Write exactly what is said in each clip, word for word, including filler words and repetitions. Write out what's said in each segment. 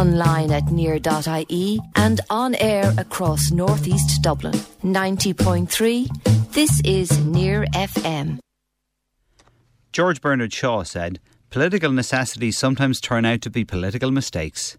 online at near dot I E and on air across North East Dublin. ninety point three, this is Near F M. George Bernard Shaw said, "Political necessities sometimes turn out to be political mistakes."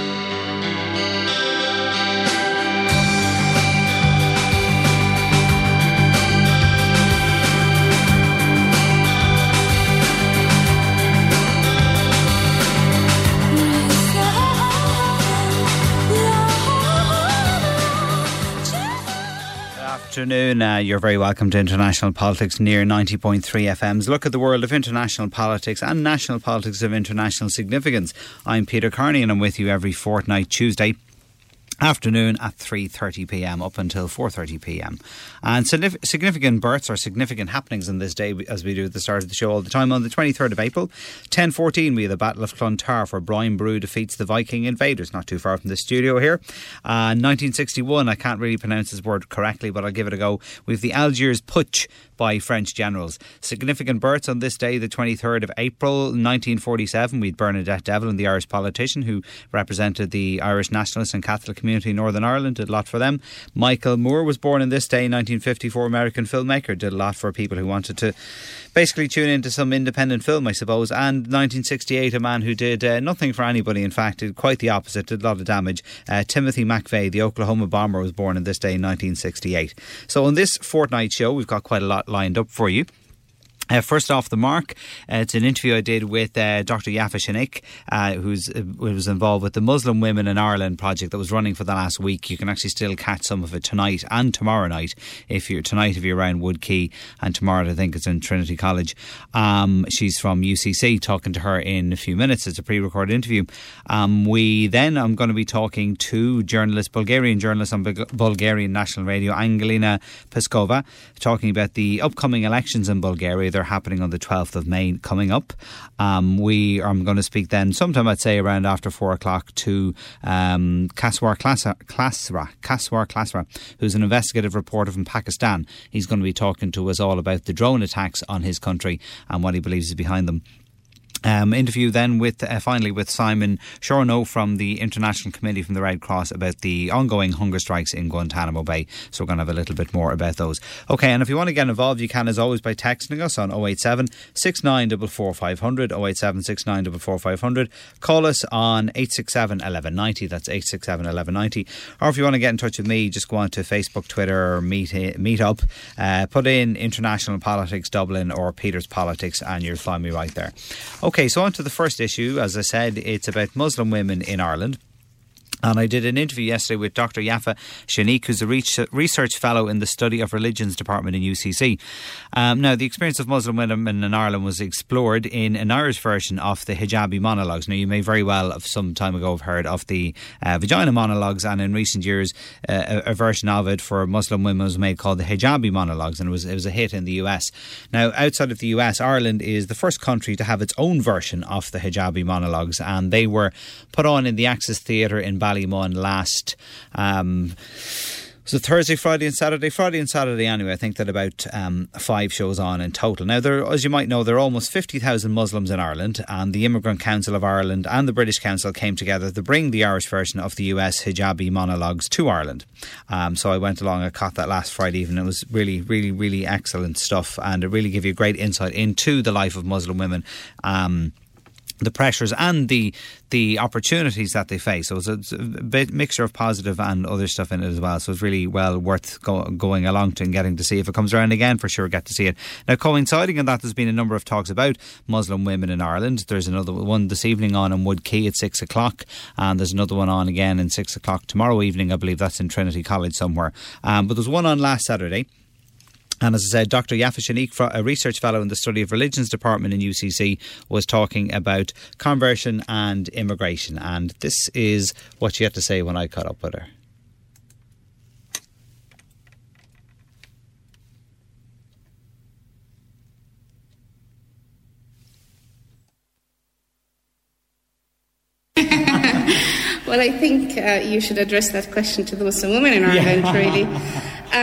Afternoon, uh, you're very welcome to International Politics Near ninety point three F M's look at the world of international politics and national politics of international significance. I'm Peter Carney and I'm with you every fortnight Tuesday afternoon at three thirty p m up until four thirty p m. And significant births or significant happenings on this day, as we do at the start of the show all the time. On the twenty-third of April, ten fourteen, we had the Battle of Clontarf, where Brian Boru defeats the Viking invaders, not too far from the studio here. Uh, nineteen sixty-one, I can't really pronounce this word correctly, but I'll give it a go. We have the Algiers Putsch by French generals. Significant births on this day, the twenty-third of April, nineteen forty-seven, we had Bernadette Devlin, the Irish politician who represented the Irish nationalists and Catholic community in Northern Ireland, did a lot for them. Michael Moore was born on this day, nineteen fifty-four, American filmmaker, did a lot for people who wanted to basically tune into some independent film, I suppose. And nineteen sixty-eight, a man who did uh, nothing for anybody, in fact, did quite the opposite, did a lot of damage. Uh, Timothy McVeigh, the Oklahoma bomber, was born on this day, nineteen sixty-eight. So on this fortnight show, we've got quite a lot lined up for you. Uh, first off the mark, uh, it's an interview I did with uh, Doctor Yafa Shanik, uh, who's, uh, who was involved with the Muslim Women in Ireland project that was running for the last week. You can actually still catch some of it tonight and tomorrow night. If you're tonight, if you're around Wood Quay, and tomorrow I think it's in Trinity College. Um, she's from U C C, talking to her in a few minutes. It's a pre-recorded interview. Um, we then, I'm going to be talking to journalist, Bulgarian journalist on Bulgarian National Radio, Angelina Peskova, talking about the upcoming elections in Bulgaria. They're happening on the twelfth of May coming up. Um, we I'm going to speak then sometime, I'd say around after four o'clock, to um, Kaswar Klasra, Klasra, Kaswar Klasra, who's an investigative reporter from Pakistan. He's going to be talking to us all about the drone attacks on his country and what he believes is behind them. Um, interview then with uh, finally with Simon Chorneau from the International Committee from the Red Cross about the ongoing hunger strikes in Guantanamo Bay. So we're going to have a little bit more about those. Okay, and if you want to get involved, you can as always by texting us on oh eight seven, six nine four four, five hundred, oh eight seven, six nine four four, five hundred. Call us on eight six seven, one one nine zero, that's eight six seven, one one nine zero. Or if you want to get in touch with me, just go on to Facebook, Twitter, or Meet, meet up, uh, put in International Politics Dublin or Peter's Politics and you'll find me right there. Okay. Okay, so on to the first issue. As I said, it's about Muslim women in Ireland. And I did an interview yesterday with Doctor Yafa Shanik, who's a research fellow in the Study of Religions department in U C C. Um, now, the experience of Muslim women in Ireland was explored in an Irish version of the Hijabi monologues. Now, you may very well have some time ago have heard of the uh, vagina monologues, and in recent years, uh, a, a version of it for Muslim women was made called the Hijabi monologues, and it was, it was a hit in the U S. Now, outside of the U S, Ireland is the first country to have its own version of the Hijabi monologues, and they were put on in the Axis Theatre in Ballymena last um, so Thursday, Friday and Saturday Friday and Saturday anyway. I think that about um, five shows on in total. Now, there, as you might know, there are almost fifty thousand Muslims in Ireland, and the Immigrant Council of Ireland and the British Council came together to bring the Irish version of the U S Hijabi monologues to Ireland. Um, so I went along, I caught that last Friday evening. It was really, really, really excellent stuff, and it really gave you a great insight into the life of Muslim women, um, the pressures and the the opportunities that they face. So it's a, it's a bit mixture of positive and other stuff in it as well. So it's really well worth go, going along to and getting to see. If it comes around again, for sure get to see it. Now, coinciding in that, there's been a number of talks about Muslim women in Ireland. There's another one this evening on in Wood Quay at six o'clock, and there's another one on again in six o'clock tomorrow evening. I believe that's in Trinity College somewhere. Um, but there's one on last Saturday. And as I said, Doctor Yafa Shanik, a research fellow in the Study of Religions department in U C C, was talking about conversion and immigration. And this is what she had to say when I caught up with her. Well, I think uh, you should address that question to the Muslim women in Ireland, yeah. really.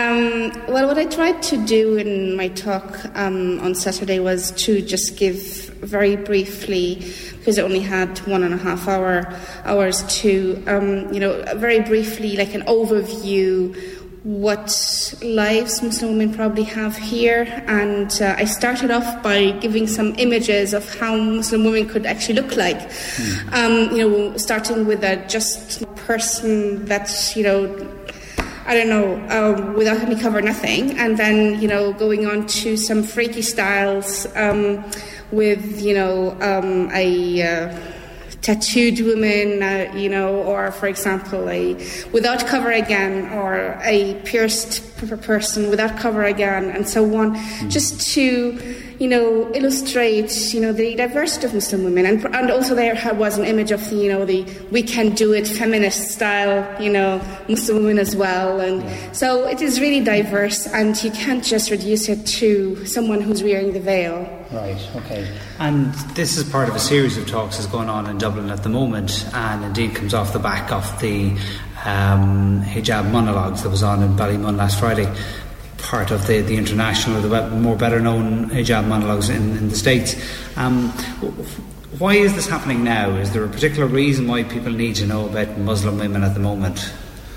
Um, well, what I tried to do in my talk um, on Saturday was to just give very briefly, because it only had one and a half hour hours to, um, you know, very briefly, like an overview, what lives Muslim women probably have here. And uh, I started off by giving some images of how Muslim women could actually look like. Mm. Um, you know, starting with a just person that's, you know, I don't know, um, without any cover, nothing. And then, you know, going on to some freaky styles um, with, you know, um, a uh, tattooed woman, uh, you know, or, for example, a without cover again, or a pierced p- person without cover again, and so on, mm. just to, you know, illustrate, you know, the diversity of Muslim women. And, and also there was an image of, you know, the we can do it feminist style, you know, Muslim women as well. And yeah. so it is really diverse, and you can't just reduce it to someone who's wearing the veil. Right, okay. And this is part of a series of talks that's going on in Dublin at the moment, and indeed comes off the back of the um, hijab monologues that was on in Ballymun last Friday, part of the, the international, or the more better known hijab monologues in, in the States. Um, why is this happening now? Is there a particular reason why people need to know about Muslim women at the moment?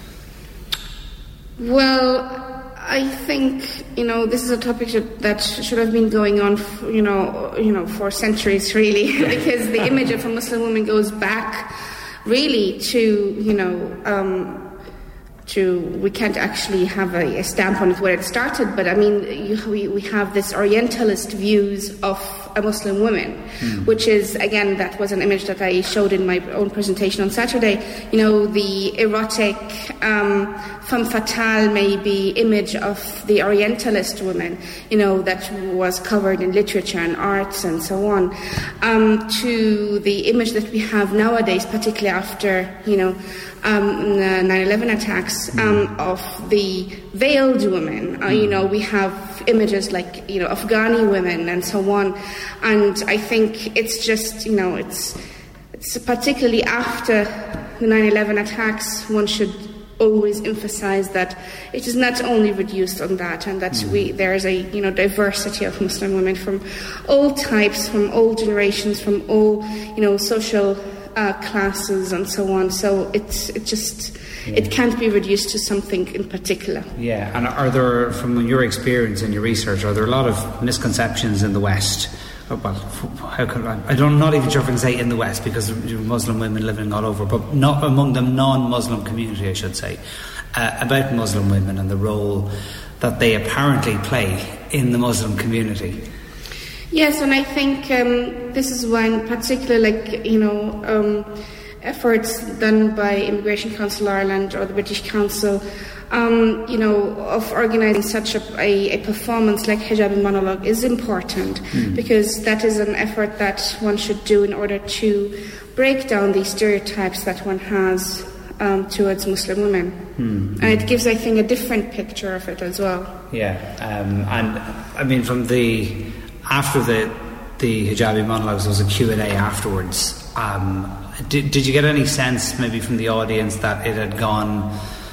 Well, I think, you know, this is a topic should, that should have been going on, for, you know, you know, for centuries, really, because the image of a Muslim woman goes back, really, to, you know, um, to we can't actually have a, a stamp on it where it started, but I mean, you, we we have this Orientalist views of a Muslim woman, mm. which is, again, that was an image that I showed in my own presentation on Saturday. You know, the erotic, um, femme fatale, maybe, image of the Orientalist woman, you know, that was covered in literature and arts and so on, um, to the image that we have nowadays, particularly after, you know, um, nine eleven attacks, um, mm. of the veiled woman. Uh, you know, we have images like, you know, Afghani women and so on. And I think it's just, you know, it's it's particularly after the nine eleven attacks, one should always emphasize that it is not only reduced on that, and that mm. we there is a, you know, diversity of Muslim women from all types, from all generations, from all, you know, social uh, classes and so on. So it's it just yeah. it can't be reduced to something in particular. Yeah, and are there, from your experience and your research, are there a lot of misconceptions in the West? Well, how can I, I don't, I'm not even sure if I can say in the West, because Muslim women living all over, but not among the non-Muslim community, I should say, uh, about Muslim women and the role that they apparently play in the Muslim community. Yes, and I think um, this is one particular, like, you know, um, efforts done by Immigration Council Ireland or the British Council, Um, you know, of organising such a, a, a performance like Hijabi Monologue is important, mm. because that is an effort that one should do in order to break down these stereotypes that one has um, towards Muslim women. Mm. And it gives, I think, a different picture of it as well. Yeah, um, and I mean, from the after the the Hijabi Monologues, there was a Q and A afterwards. Um, did, did you get any sense, maybe from the audience, that it had gone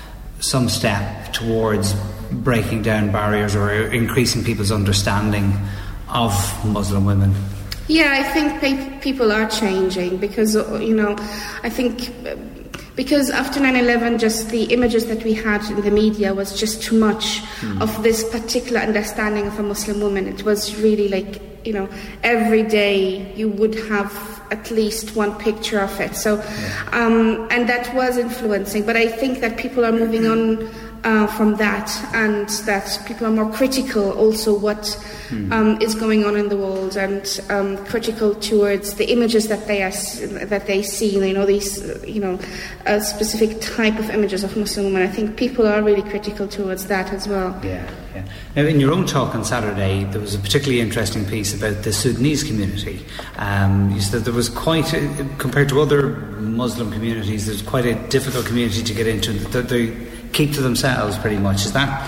some step towards breaking down barriers or increasing people's understanding of Muslim women? Yeah, I think pe- people are changing, because, you know, I think because after nine eleven, just the images that we had in the media was just too much mm. of this particular understanding of a Muslim woman. It was really like, you know, every day you would have at least one picture of it. So, yeah. um, and that was influencing. But I think that people are moving on uh, from that, and that people are more critical also what mm. um, is going on in the world, and um, critical towards the images that they are that they see. You know, these you know a specific type of images of Muslim women. I think people are really critical towards that as well. Yeah. Yeah. Now, in your own talk on Saturday, there was a particularly interesting piece about the Sudanese community. Um, you said there was quite, a, compared to other Muslim communities, there's quite a difficult community to get into. They, they keep to themselves pretty much. Is that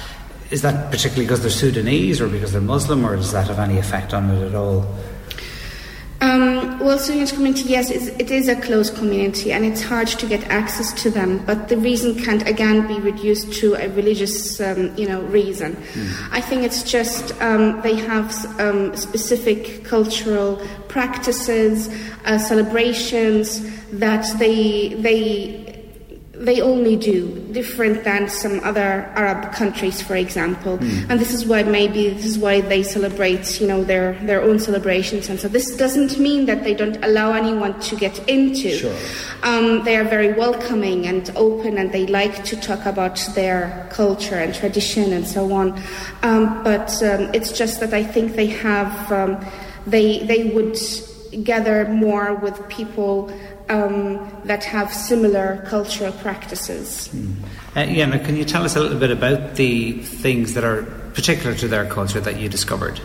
is that particularly because they're Sudanese, or because they're Muslim, or does that have any effect on it at all? Um, well, Sunni community, yes, it's, it is a closed community, and it's hard to get access to them. But the reason can't again be reduced to a religious, um, you know, reason. Mm. I think it's just um, they have um, specific cultural practices, uh, celebrations that they they. They only do, different than some other Arab countries, for example. Mm. And this is why maybe this is why they celebrate, you know, their, their own celebrations. And so this doesn't mean that they don't allow anyone to get into. Sure. Um, they are very welcoming and open, and they like to talk about their culture and tradition and so on. Um, but um, it's just that I think they have, um, they they would gather more with people Um, that have similar cultural practices. Mm. Uh, yeah, now can you tell us a little bit about the things that are particular to their culture that you discovered?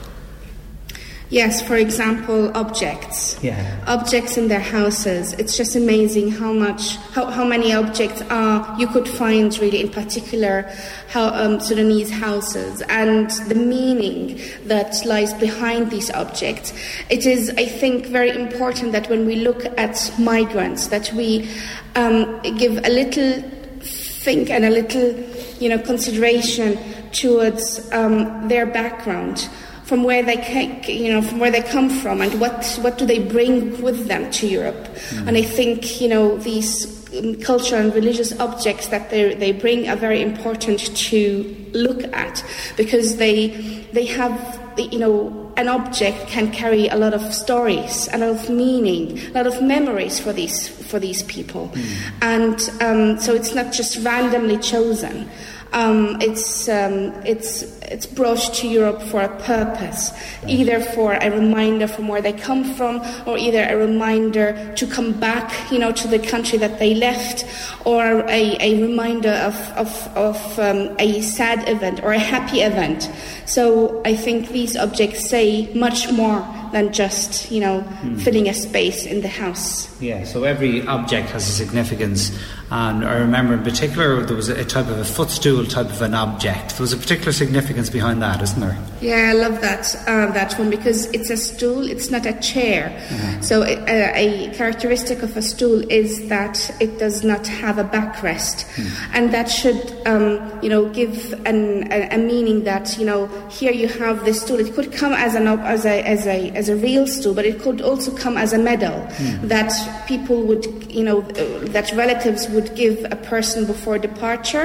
Yes, for example, objects. Yeah. Objects in their houses. It's just amazing how much, how, how many objects are you could find really in particular how um, Sudanese houses, and the meaning that lies behind these objects. It is, I think, very important that when we look at migrants, that we um, give a little think and a little, you know, consideration towards um, their background. From where they can, you know, from where they come from, and what what do they bring with them to Europe? Mm. And I think, you know, these um, cultural and religious objects that they they bring are very important to look at, because they they have, you know, an object can carry a lot of stories, a lot of meaning, a lot of memories for these for these people, mm. and um, so it's not just randomly chosen. Um, it's um, it's it's brought to Europe for a purpose, either for a reminder from where they come from, or either a reminder to come back, you know, to the country that they left, or a, a reminder of of, of um, a sad event or a happy event. So I think these objects say much more than just, you know, mm. filling a space in the house. Yeah, so every object has a significance. And I remember in particular there was a type of a footstool type of an object. There was a particular significance behind that, isn't there? Yeah, I love that uh, that one, because it's a stool, it's not a chair. Uh-huh. So it, uh, a characteristic of a stool is that it does not have a backrest. Hmm. And that should, um, you know, give an, a, a meaning that, you know, here you have this stool. It could come as, an, as, a, as, a, as a real stool, but it could also come as a medal hmm. that people would, you know, uh, that relatives would would give a person before departure,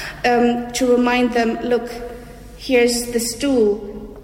um, to remind them, look, here's the stool,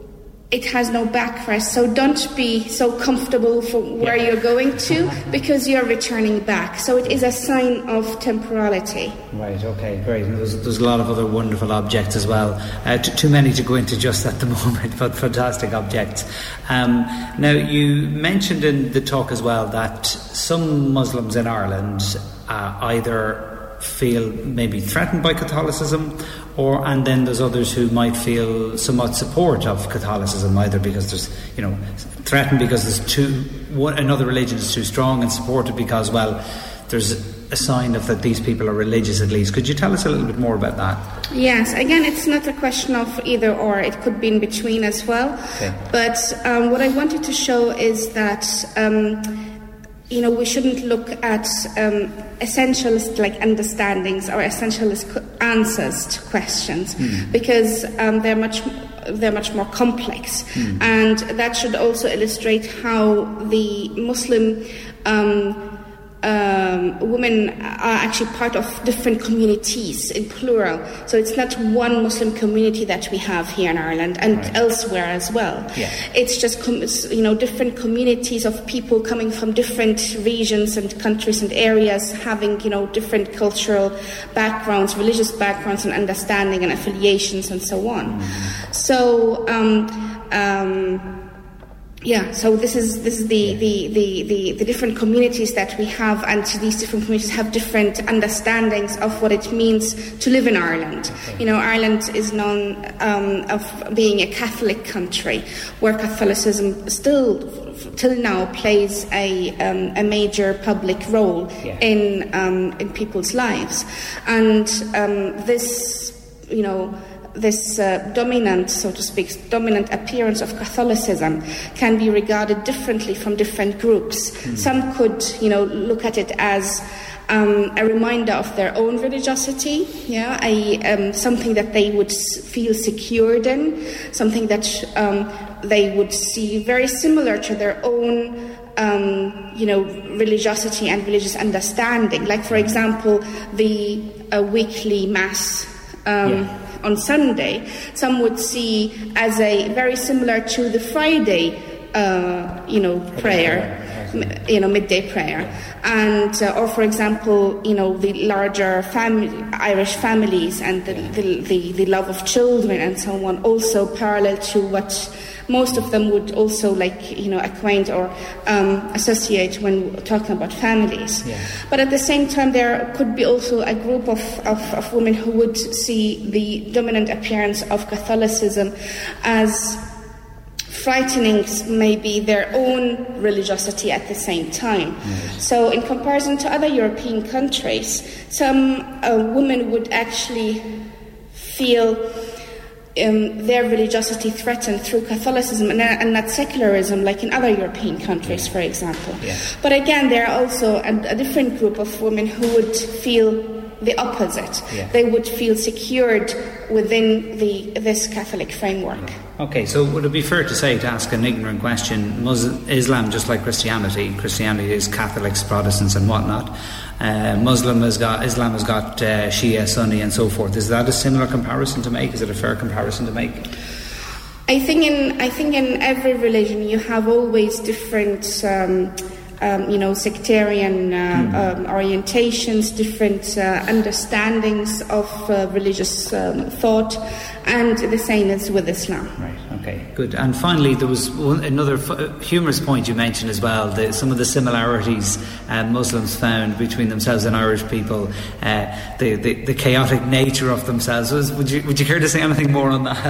it has no backrest, so don't be so comfortable for where yeah. you're going to, because you're returning back. So it is a sign of temporality. Right, okay, great. And there's, there's a lot of other wonderful objects as well. Uh, t- too many to go into just at the moment, but fantastic objects. Um, now, you mentioned in the talk as well that some Muslims in Ireland uh, either feel maybe threatened by Catholicism, or and then there's others who might feel somewhat support of Catholicism, either because there's, you know, threatened because there's too one, another religion is too strong, and supported because, well, there's a sign of that these people are religious at least. Could you tell us a little bit more about that? Yes, again, it's not a question of either or, it could be in between as well. Okay. But um, what I wanted to show is that um, you know, we shouldn't look at um, essentialist like understandings or essentialist answers to questions, mm. because um, they're much they're much more complex, mm. and that should also illustrate how the Muslim um, um, women are actually part of different communities in plural. So it's not one Muslim community that we have here in Ireland and right. elsewhere as well. Yeah. It's just com- you know different communities of people coming from different regions and countries and areas, having you know different cultural backgrounds, religious backgrounds, and understanding and affiliations and so on. Mm-hmm. So. Um, um, Yeah, so this is this is the, the, the, the, the different communities that we have, and these different communities have different understandings of what it means to live in Ireland. Okay. You know, Ireland is known um, of being a Catholic country, where Catholicism still, till now, plays a um, a major public role yeah. in um, in people's lives, and um, this, you know. this uh, dominant, so to speak, dominant appearance of Catholicism can be regarded differently from different groups. Mm. Some could, you know, look at it as um, a reminder of their own religiosity, yeah, a, um, something that they would feel secured in, something that um, they would see very similar to their own Um, you know, religiosity and religious understanding. Like, for example, the uh, weekly mass um, yeah. on Sunday, some would see as a very similar to the Friday, uh, you know, prayer, you know, midday prayer. And, uh, or for example, you know, the larger family, Irish families and the, the, the, the love of children and so on, also parallel to what most of them would also, like, you know, acquaint or um, associate when talking about families. Yeah. But at the same time, there could be also a group of, of, of women who would see the dominant appearance of Catholicism as frightening maybe their own religiosity at the same time. Yes. So in comparison to other European countries, some uh, women would actually feel Um, their religiosity threatened through Catholicism and, and not secularism, like in other European countries, for example. Yeah. But again, there are also a, a different group of women who would feel the opposite. Yeah. They would feel secured within the this Catholic framework. Okay, so would it be fair to say, to ask an ignorant question, Muslim, Islam, just like Christianity, Christianity is Catholics, Protestants and whatnot, uh, Muslim has got, Islam has got uh, Shia, Sunni and so forth. Is that a similar comparison to make? Is it a fair comparison to make? I think in I think in every religion you have always different um, Um, you know, sectarian uh, mm-hmm. um, orientations, different uh, understandings of uh, religious um, thought, and the same as with Islam. Right, okay, good. And finally, there was one, another f- humorous point you mentioned as well, the, some of the similarities uh, Muslims found between themselves and Irish people, uh, the, the, the chaotic nature of themselves. Was, would you would you care to say anything more on that?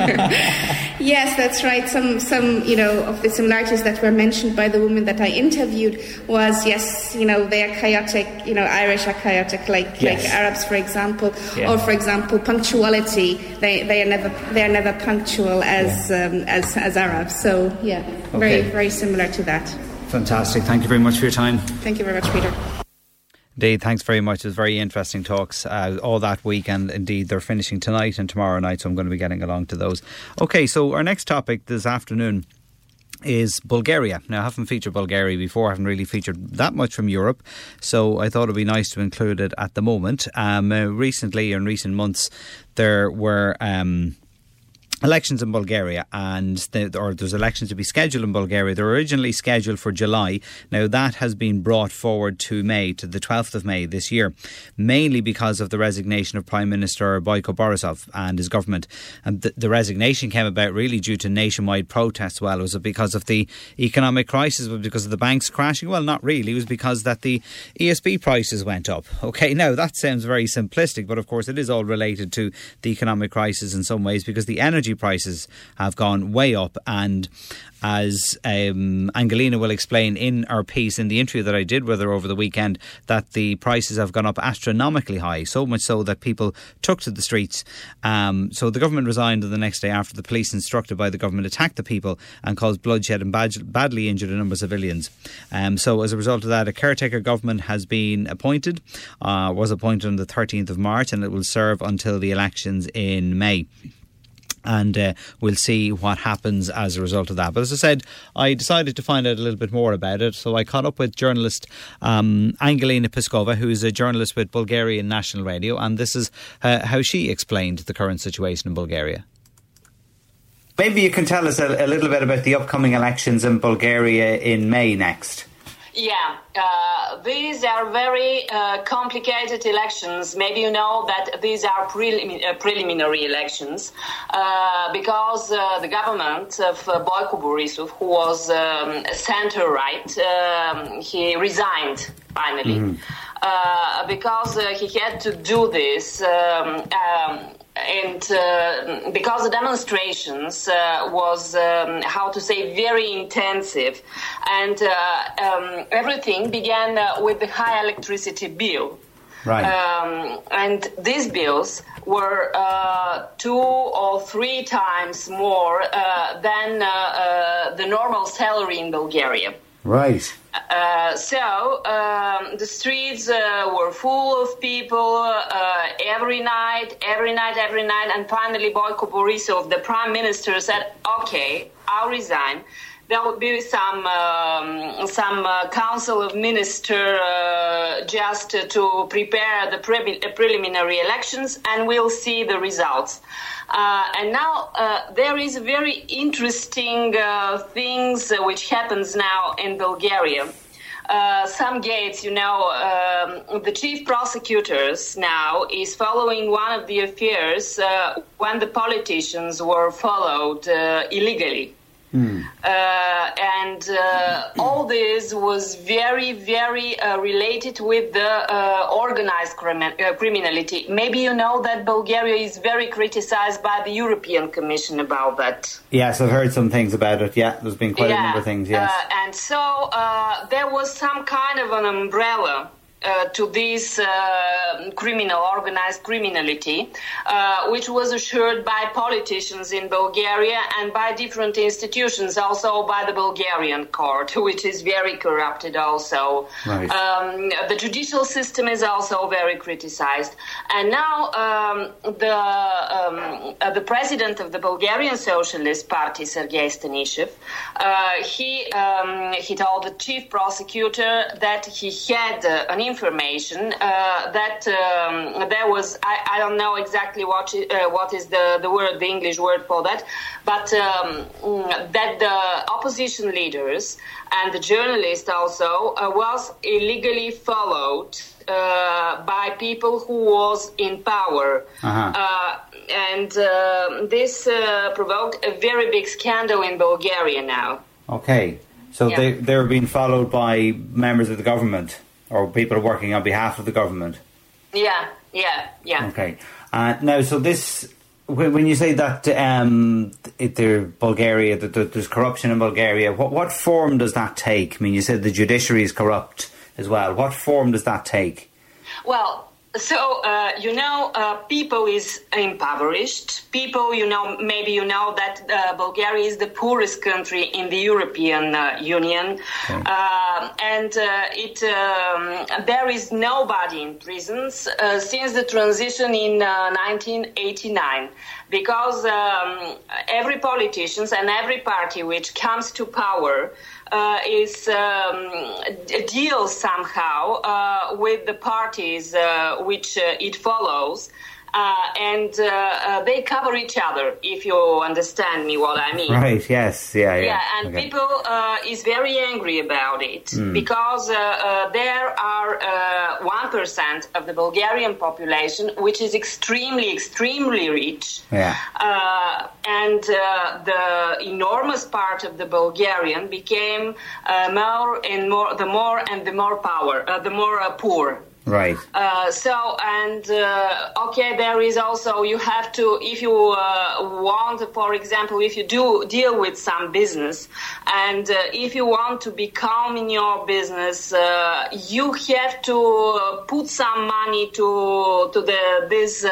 Yes, that's right. Some, some, you know, of the similarities that were mentioned by the women that I interviewed was, yes, you know, they are chaotic, you know, Irish are chaotic, like yes. like Arabs, for example, yeah. or for example, punctuality. They they are never they are never punctual as yeah. um, as as Arabs. So yeah, okay. very very similar to that. Fantastic. Thank you very much for your time. Thank you very much, Peter. Indeed, thanks very much. It was very interesting talks uh, all that week, and indeed they're finishing tonight and tomorrow night, so I'm going to be getting along to those. Okay, so our next topic this afternoon is Bulgaria. Now, I haven't featured Bulgaria before. I haven't really featured that much from Europe, so I thought it would be nice to include it at the moment. Um, uh, recently, in recent months, there were Um, elections in Bulgaria, and the, or there's elections to be scheduled in Bulgaria. They were originally scheduled for July. Now that has been brought forward to May, to the twelfth of May this year, mainly because of the resignation of Prime Minister Boyko Borisov and his government. And the, the resignation came about really due to nationwide protests. Well, was it because of the economic crisis? Was it because of the banks crashing? Well, not really. It was because that the E S B prices went up. Okay, now that sounds very simplistic, but of course it is all related to the economic crisis in some ways, because the energy prices have gone way up, and as um, Angelina will explain in our piece, in the interview that I did with her over the weekend, that the prices have gone up astronomically high, so much so that people took to the streets. Um, so the government resigned the next day after the police, instructed by the government, attacked the people and caused bloodshed and bad, badly injured a number of civilians. Um, so as a result of that, a caretaker government has been appointed, uh, was appointed on the thirteenth of March, and it will serve until the elections in May. And uh, we'll see what happens as a result of that. But as I said, I decided to find out a little bit more about it. So I caught up with journalist um, Angelina Peskova, who is a journalist with Bulgarian National Radio. And this is uh, how she explained the current situation in Bulgaria. Maybe you can tell us a, a little bit about the upcoming elections in Bulgaria in May next. Yeah, uh, these are very uh, complicated elections. Maybe you know that these are prelim- uh, preliminary elections uh, because uh, the government of uh, Boyko Borisov, who was um, centre-right, um, he resigned finally mm-hmm. uh, because uh, he had to do this um, um, and uh, because the demonstrations uh, was, um, how to say, very intensive, and uh, um, everything began uh, with the high electricity bill. Right. Um, and these bills were uh, two or three times more uh, than uh, uh, the normal salary in Bulgaria. Right. Uh, so um, the streets uh, were full of people uh, every night, every night, every night. And finally, Boyko Borisov, the prime minister, said, OK, I'll resign. There will be some um, some uh, council of ministers uh, just to prepare the pre- preliminary elections, and we'll see the results. Uh, and now uh, there is very interesting uh, things uh, which happens now in Bulgaria. Uh, some gates, you know, um, the chief prosecutors now is following one of the affairs uh, when the politicians were followed uh, illegally. Mm. Uh, and uh, all this was very, very uh, related with the uh, organized crimi- uh, criminality. Maybe you know that Bulgaria is very criticized by the European Commission about that. Yes, I've heard some things about it. Yeah, there's been quite yeah. a number of things, yes. Uh, and so uh, there was some kind of an umbrella Uh, to this uh, criminal, organized criminality, uh, which was assured by politicians in Bulgaria and by different institutions, also by the Bulgarian court, which is very corrupted also. Right. Um, the judicial system is also very criticized. And now um, the, um, uh, the president of the Bulgarian Socialist Party, Sergei Stanishev, uh, he, um, he told the chief prosecutor that he had uh, an information uh, that um, there was, I, I don't know exactly what uh, what is the, the word, the English word for that, but um, that the opposition leaders and the journalists also uh, was illegally followed uh, by people who was in power. Uh-huh. Uh, and uh, this uh, provoked a very big scandal in Bulgaria now. Okay, so yeah. they, they're being followed by members of the government? Or people working on behalf of the government? Yeah, yeah, yeah. Okay. Uh, now, so this, when, when you say that um, it, there, Bulgaria, that there's corruption in Bulgaria, what, what form does that take? I mean, you said the judiciary is corrupt as well. What form does that take? Well, so, uh, you know, uh, people is impoverished. People, you know, maybe you know that uh, Bulgaria is the poorest country in the European uh, Union. Okay. Uh, and uh, it um, there is nobody in prisons uh, since the transition in uh, nineteen eighty-nine. Because um, every politician and every party which comes to power uh, is um, deals somehow uh, with the parties uh, which uh, it follows. Uh, and uh, uh, they cover each other, if you understand me what I mean. Right, yes, yeah, yeah. Yeah, and okay. people uh, is very angry about it mm. because uh, uh, there are uh, one percent of the Bulgarian population which is extremely, extremely rich. Yeah. Uh, and uh, the enormous part of the Bulgarian became uh, more and more, the more and the more power, uh, the more uh, poor. Right. Uh, so, and, uh, okay, there is also, you have to, if you uh, want, for example, if you do deal with some business, and uh, if you want to become in your business, uh, you have to put some money to to the this uh,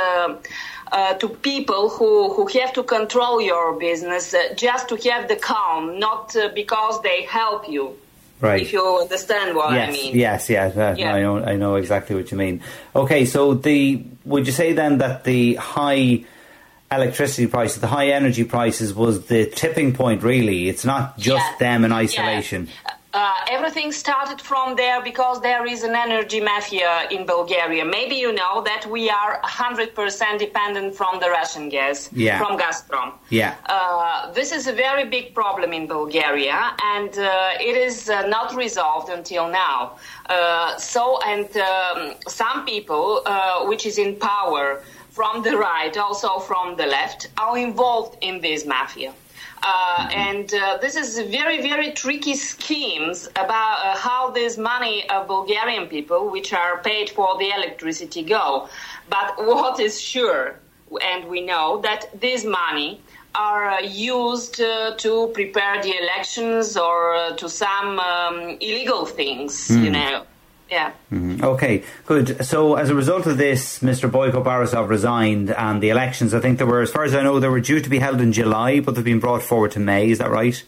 uh, to people who, who have to control your business, uh, just to have the calm, not uh, because they help you. Right. If you understand what yes, I mean. Yes, yes, uh, yeah. I know, I know exactly what you mean. Okay, so the would you say then that the high electricity prices, the high energy prices, was the tipping point? Really, it's not just yeah. them in isolation. Yeah. Uh, everything started from there because there is an energy mafia in Bulgaria. Maybe you know that we are one hundred percent dependent from the Russian gas, yeah. from Gazprom. Yeah. Uh, this is a very big problem in Bulgaria, and uh, it is uh, not resolved until now. Uh, so, and um, some people, uh, which is in power from the right, also from the left, are involved in this mafia. Uh, mm-hmm. And uh, this is very, very tricky schemes about uh, how this money of Bulgarian people, which are paid for the electricity, go. But what is sure, and we know that this money are uh, used uh, to prepare the elections or uh, to some um, illegal things, mm. you know. Yeah. Mm-hmm. Okay, good. So as a result of this, Mister Boyko Borisov resigned, and the elections, I think there were, as far as I know, they were due to be held in July, but they've been brought forward to May. Is that right?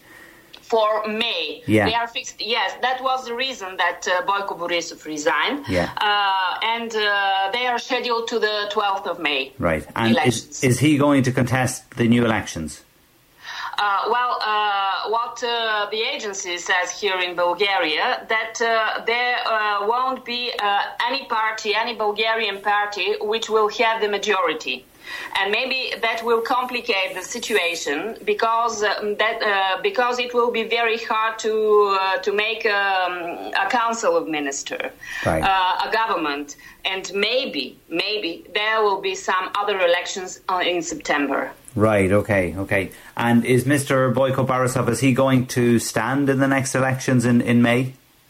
For May. Yeah. They are fixed. Yes, that was the reason that uh, Boyko Borisov resigned. Yeah. Uh, and uh, they are scheduled to the twelfth of May. Right. And is, is he going to contest the new elections? Uh, well, uh, what uh, the agency says here in Bulgaria, that uh, there uh, won't be uh, any party, any Bulgarian party, which will have the majority. And maybe that will complicate the situation because uh, that uh, because it will be very hard to uh, to make um, a council of ministers, right. uh, a government, and maybe maybe there will be some other elections uh, in September. Right. Okay. Okay. And is Mister Boyko Borisov, is he going to stand in the next elections in, in May?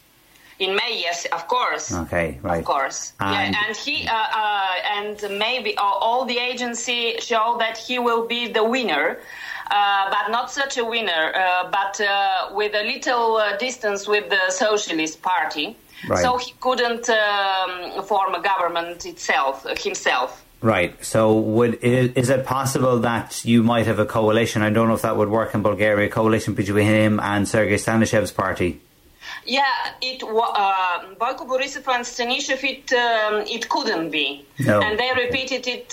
In May, yes, of course. Okay, right. Of course. And, yeah, and he uh, uh, and maybe uh, all the agency show that he will be the winner, uh, but not such a winner, uh, but uh, with a little uh, distance with the Socialist Party. Right. So he couldn't um, form a government itself uh, himself. Right. So would is it possible that you might have a coalition? I don't know if that would work in Bulgaria. A coalition between him and Sergei Stanishev's party. Yeah, it uh, Boyko Borisov and Stanishev, it um, it couldn't be, no. And they repeated it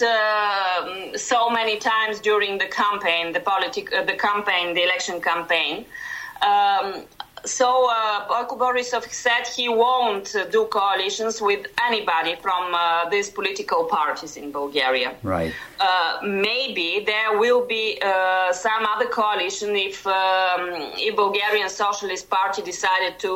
uh, so many times during the campaign, the politic, uh, the campaign, the election campaign. Um, so uh, Boyko Borisov said he won't uh, do coalitions with anybody from uh, these political parties in Bulgaria. Right. Uh, maybe there will be uh, some other coalition if um, if Bulgarian Socialist Party decided to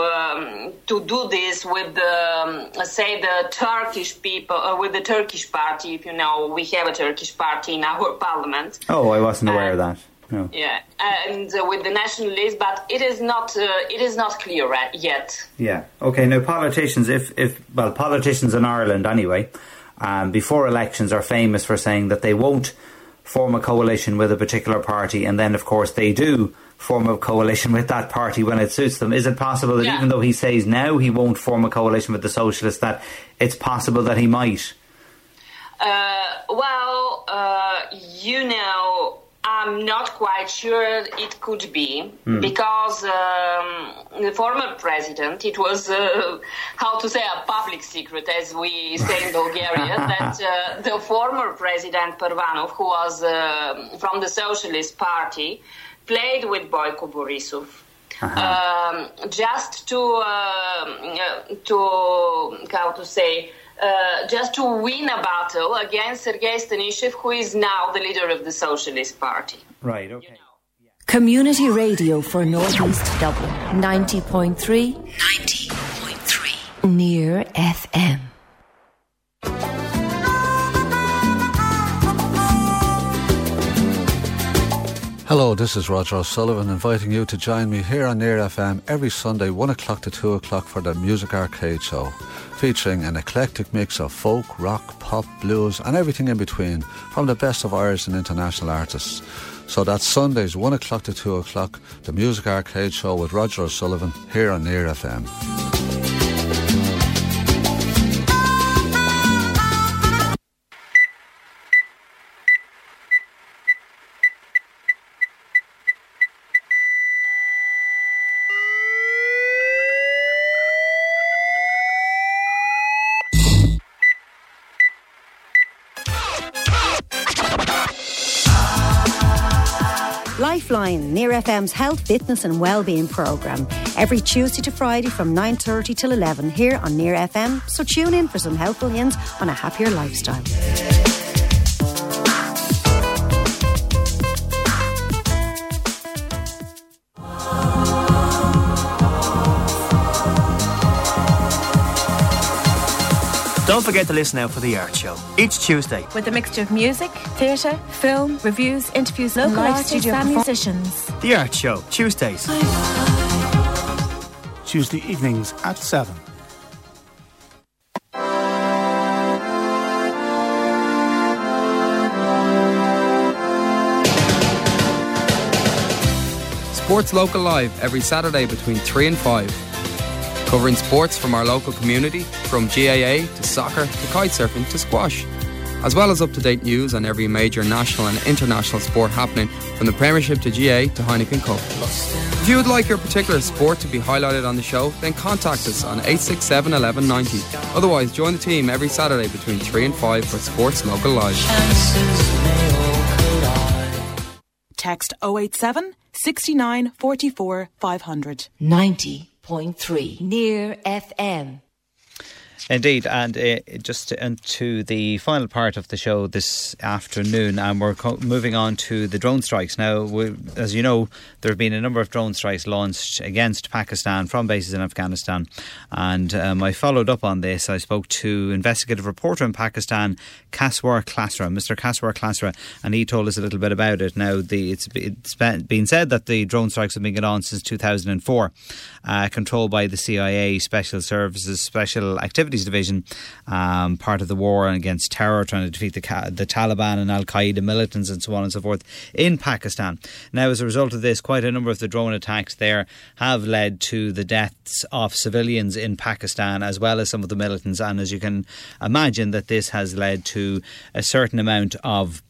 um, to do this with the, um, say the Turkish people uh, with the Turkish party. If you know, we have a Turkish party in our parliament. Oh, I wasn't aware uh, of that. No. Yeah, and uh, with the nationalists, but it is not uh, it is not clear yet. Yeah. Okay. Now, politicians, if if well, politicians in Ireland anyway, um, before elections are famous for saying that they won't form a coalition with a particular party, and then of course they do form a coalition with that party when it suits them. Is it possible that yeah. even though he says now he won't form a coalition with the Socialists, that it's possible that he might? Uh, well, uh, you know. I'm not quite sure it could be mm. because um, the former president, it was, uh, how to say, a public secret, as we say in Bulgaria, that uh, the former president Parvanov, who was uh, from the Socialist Party, played with Boyko Borisov. Uh-huh. Um, just to, uh, to, how to say, Uh, just to win a battle against Sergei Stanishev, who is now the leader of the Socialist Party. Right, okay. You know. Community radio for North East Dublin, ninety point three. ninety point three. Near F M. Hello, this is Roger O'Sullivan inviting you to join me here on Near F M every Sunday, one o'clock to two o'clock for the Music Arcade Show, featuring an eclectic mix of folk, rock, pop, blues and everything in between from the best of Irish and international artists. So that's Sundays, one o'clock to two o'clock, the Music Arcade Show with Roger O'Sullivan here on Near F M. Lifeline, Near F M's health, fitness and wellbeing programme. Every Tuesday to Friday from nine thirty till eleven here on Near F M. So tune in for some helpful hints on a happier lifestyle. Don't forget to listen out for The Art Show each Tuesday. With a mixture of music, theatre, film, reviews, interviews, local live artists studio and musicians. The Art Show, Tuesdays. Tuesday evenings at seven. Sports Local Live every Saturday between three and five. covering sports from our local community, from G A A to soccer to kitesurfing to squash, as well as up-to-date news on every major national and international sport happening, from the Premiership to G A A to Heineken Cup. If you would like your particular sport to be highlighted on the show, then contact us on eight six seven, one one nine zero. Otherwise, join the team every Saturday between three and five for Sports Local Live. Text oh eight seven, six nine, four four, five hundred. ninety point three Near F M. Indeed, and uh, just to, and to the final part of the show this afternoon, and we're co- moving on to the drone strikes. Now, we, as you know, there have been a number of drone strikes launched against Pakistan from bases in Afghanistan, and um, I followed up on this. I spoke to investigative reporter in Pakistan, Kaswar Klasra, Mister Kaswar Klasra, and he told us a little bit about it. Now, the, it's, it's been said that the drone strikes have been going on since two thousand four, uh, controlled by the C I A Special Services Special Activities Division, um, part of the war against terror, trying to defeat the, the Taliban and Al-Qaeda militants and so on and so forth in Pakistan. Now, as a result of this, quite a number of the drone attacks there have led to the deaths of civilians in Pakistan, as well as some of the militants, and as you can imagine, that this has led to a certain amount of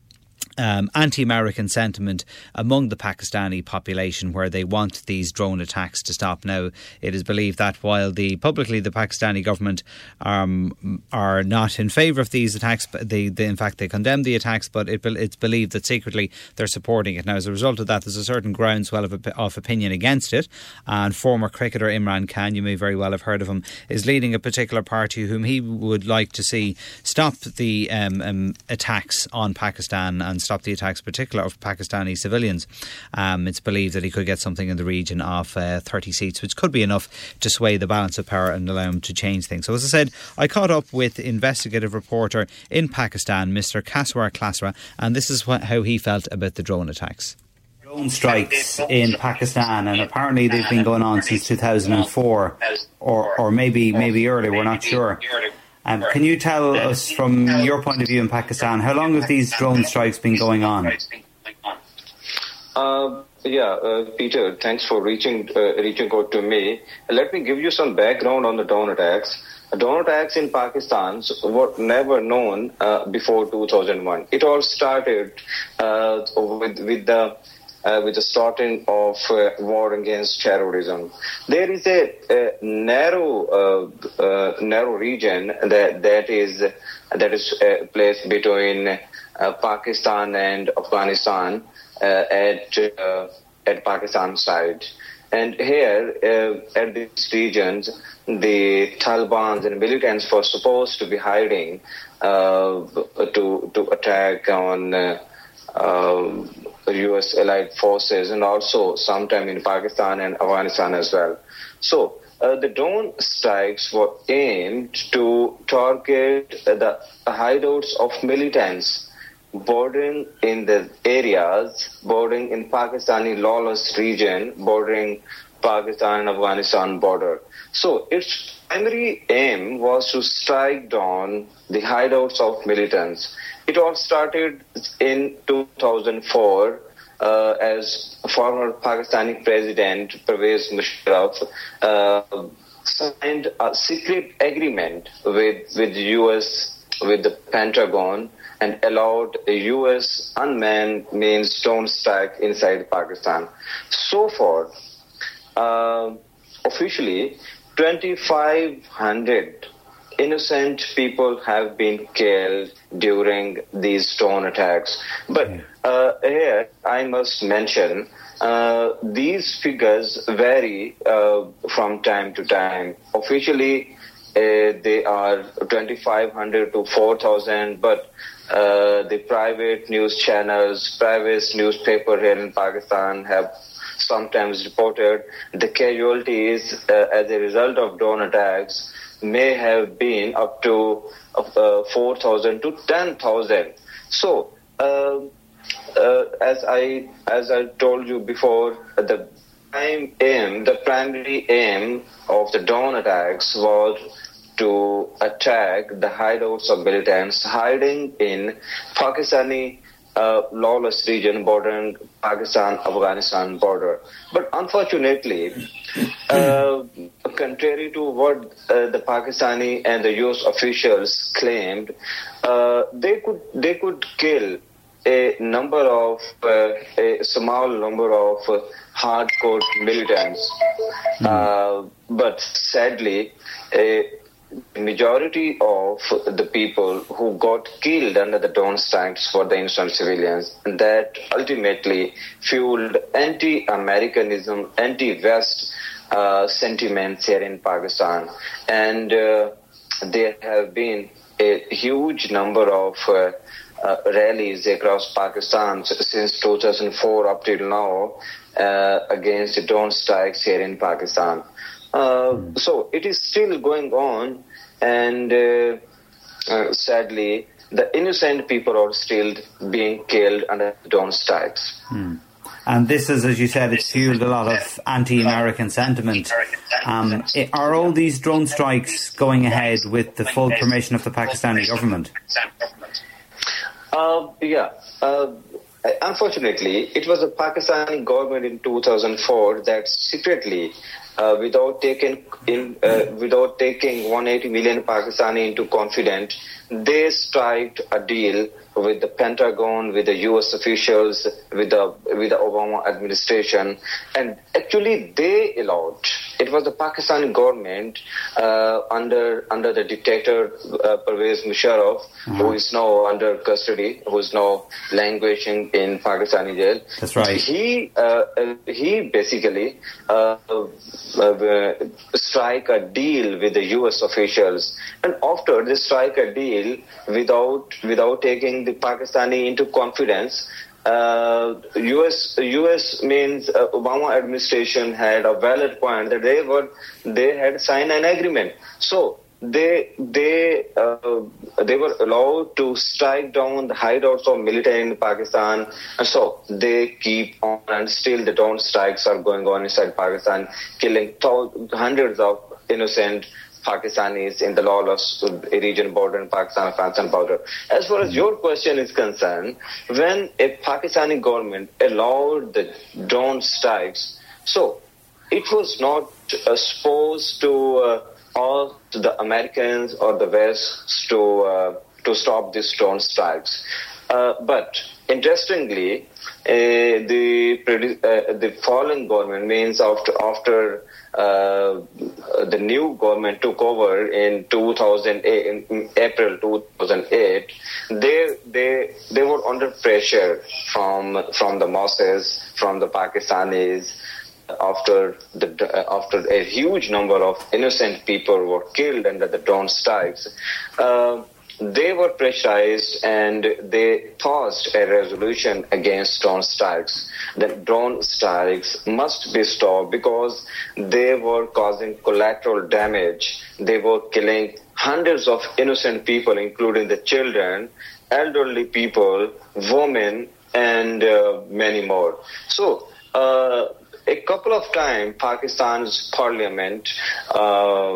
Um, anti-American sentiment among the Pakistani population, where they want these drone attacks to stop. Now, it is believed that while the publicly the Pakistani government um, are not in favour of these attacks, they, they in fact they condemn the attacks, but it, it's believed that secretly they're supporting it. Now, as a result of that, there's a certain groundswell of, of opinion against it, and former cricketer Imran Khan, you may very well have heard of him, is leading a particular party whom he would like to see stop the um, um, attacks on Pakistan and stop the attacks, particularly of Pakistani civilians. Um, it's believed that he could get something in the region of uh, thirty seats, which could be enough to sway the balance of power and allow him to change things. So, as I said, I caught up with investigative reporter in Pakistan, Mister Kaswar Klasra, and this is what, how he felt about the drone attacks. Drone strikes in Pakistan, and apparently they've been going on since two thousand four, or, or maybe maybe earlier, we're not sure. Um, can you tell us, from your point of view in Pakistan, how long have these drone strikes been going on? Uh, yeah, uh, Peter, thanks for reaching uh, reaching out to me. Let me give you some background on the drone attacks. Drone attacks in Pakistan were never known uh, before two thousand one. It all started uh, with, with the Uh, with the starting of uh, war against terrorism. There is a, a narrow uh, uh, narrow region that that is that is uh, placed between uh, Pakistan and Afghanistan uh, at uh, at Pakistan side. And here uh, at these regions, the Taliban and militants were supposed to be hiding uh, to to attack on Uh, uh, U S allied forces, and also sometime in Pakistan and Afghanistan as well. So uh, the drone strikes were aimed to target the hideouts of militants bordering in the areas bordering in Pakistani lawless region bordering Pakistan and Afghanistan border. So its primary aim was to strike down the hideouts of militants. It all started in two thousand four uh, as former Pakistani President Pervez Musharraf uh, signed a secret agreement with with U S with the Pentagon and allowed a U S unmanned main drone strike inside Pakistan. So far, uh, officially, twenty-five hundred innocent people have been killed during these drone attacks. But uh, here I must mention uh, these figures vary uh, from time to time. Officially, uh, they are twenty-five hundred to four thousand, but uh, the private news channels, private newspaper here in Pakistan have sometimes reported the casualties uh, as a result of drone attacks may have been up to uh, four thousand to ten thousand. So, uh, uh, as I as I told you before, the prime aim, the primary aim of the drone attacks was to attack the hideouts of militants hiding in Pakistani uh, lawless region bordering Pakistan-Afghanistan border. But unfortunately, uh, contrary to what uh, the Pakistani and the U S officials claimed, uh, they could they could kill a number of uh, a small number of uh, hardcore militants, mm. uh, but sadly, a majority of the people who got killed under the drone strikes were the innocent civilians, and that ultimately fueled anti-Americanism, anti-West uh, sentiments here in Pakistan, and uh, there have been a huge number of uh, uh, rallies across Pakistan since two thousand four up till now uh, against the drone strikes here in Pakistan. Uh, so it is still going on, and uh, uh, sadly, the innocent people are still being killed under drone strikes. Hmm. And this is, as you said, it's fueled a lot of anti-American sentiment. Um, are all these drone strikes going ahead with the full permission of the Pakistani government? Uh, yeah. Uh, unfortunately, it was the Pakistani government in two thousand four that secretly, Uh, without taking in, uh, without taking one hundred eighty million Pakistani into confidence, they striked a deal with the Pentagon, with the U S officials, with the with the Obama administration, and actually they allowed. It was the Pakistani government uh, under under the dictator uh, Pervez Musharraf, mm-hmm. who is now under custody, who is now languishing in Pakistani jail. That's right. He uh, he basically uh, uh, strike a deal with the U S officials, and after they strike a deal without without taking the Pakistani into confidence. Uh, U S U S means uh, Obama administration had a valid point that they were they had signed an agreement, so they they uh, they were allowed to strike down the hideouts of military in Pakistan, and so they keep on, and still the drone strikes are going on inside Pakistan, killing th- hundreds of innocent Pakistanis in the lawless region border in Pakistan, Afghanistan border. As far as your question is concerned, when a Pakistani government allowed the drone strikes, so it was not uh, supposed to uh, ask the Americans or the West to uh, to stop these drone strikes. Uh, but interestingly, uh, the uh, the fallen government means after after. Uh, the new government took over in two thousand eight, in April two thousand eight. They they they were under pressure from from the masses, from the Pakistanis. After the after a huge number of innocent people were killed under the drone strikes, uh, they were pressurized and they passed a resolution against drone strikes. That drone strikes must be stopped because they were causing collateral damage. They were killing hundreds of innocent people, including the children, elderly people, women, and uh, many more. So, uh, a couple of times, Pakistan's parliament uh,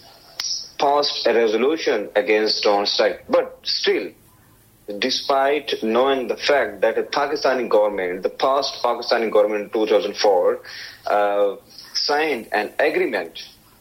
passed a resolution against drone strike, but still, despite knowing the fact that the Pakistani government, the past Pakistani government in two thousand four, uh, signed an agreement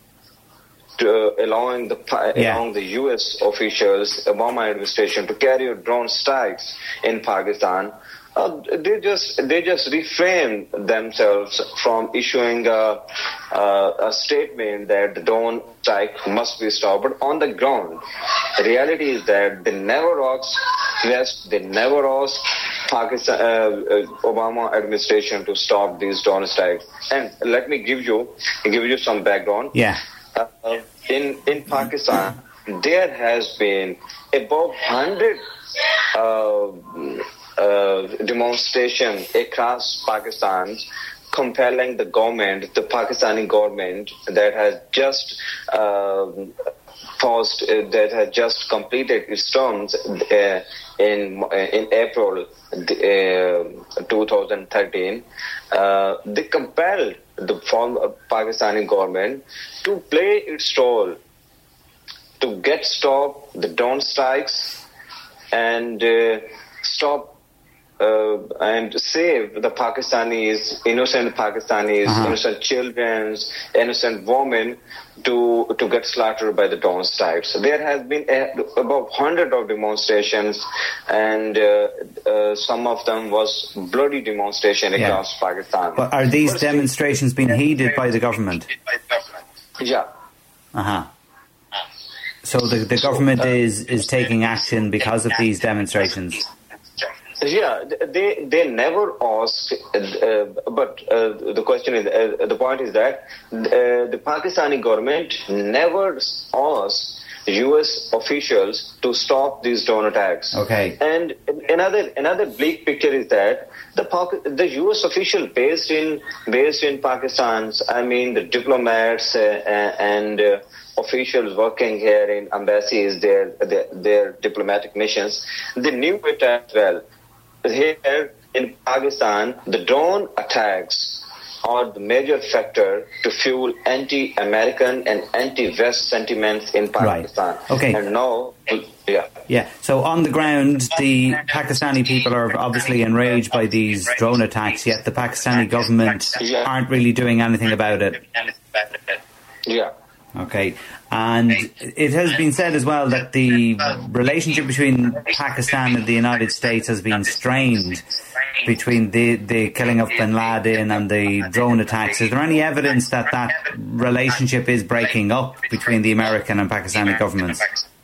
to uh, allowing the yeah. allowing the U S officials, Obama administration, to carry out drone strikes in Pakistan. Uh, they just they just refrain themselves from issuing a, a, a statement that the drone strike must be stopped. But on the ground, the reality is that they never asked West, they never asked Pakistan, uh, Obama administration to stop these drone strikes. And let me give you give you some background. Yeah. Uh, in in Pakistan, there has been above hundred. Uh, Uh, demonstration across Pakistan compelling the government, the Pakistani government that has just uh, paused, uh, that has just completed its terms uh, in uh, in April uh, twenty thirteen. Uh, they compelled the Pakistani government to play its role to get stop the drone strikes and uh, stop uh, and save the Pakistanis, innocent Pakistanis, uh-huh. innocent children, innocent women to to get slaughtered by the drone strikes. There has been a, about hundred of demonstrations, and uh, uh, some of them was bloody demonstration yeah. across Pakistan. But are these but demonstrations being heeded by the government? Yeah. Uh huh. So the the government so, uh, is is taking action because of these demonstrations. Yeah, they they never ask, uh, but uh, the question is, uh, the point is that uh, the Pakistani government never asked U S officials to stop these drone attacks. Okay. And another another bleak picture is that the the U S official based in based in Pakistan, I mean the diplomats uh, and uh, officials working here in embassies, their, their their diplomatic missions, they knew it as well. Here in Pakistan, the drone attacks are the major factor to fuel anti-American and anti-West sentiments in Pakistan. Right. Okay. And now, yeah. Yeah. So on the ground, the Pakistani people are obviously enraged by these drone attacks, yet the Pakistani government yeah. aren't really doing anything about it. Yeah. Okay. And it has been said as well that the relationship between Pakistan and the United States has been strained between the, the killing of bin Laden and the drone attacks. Is there any evidence that that relationship is breaking up between the American and Pakistani governments?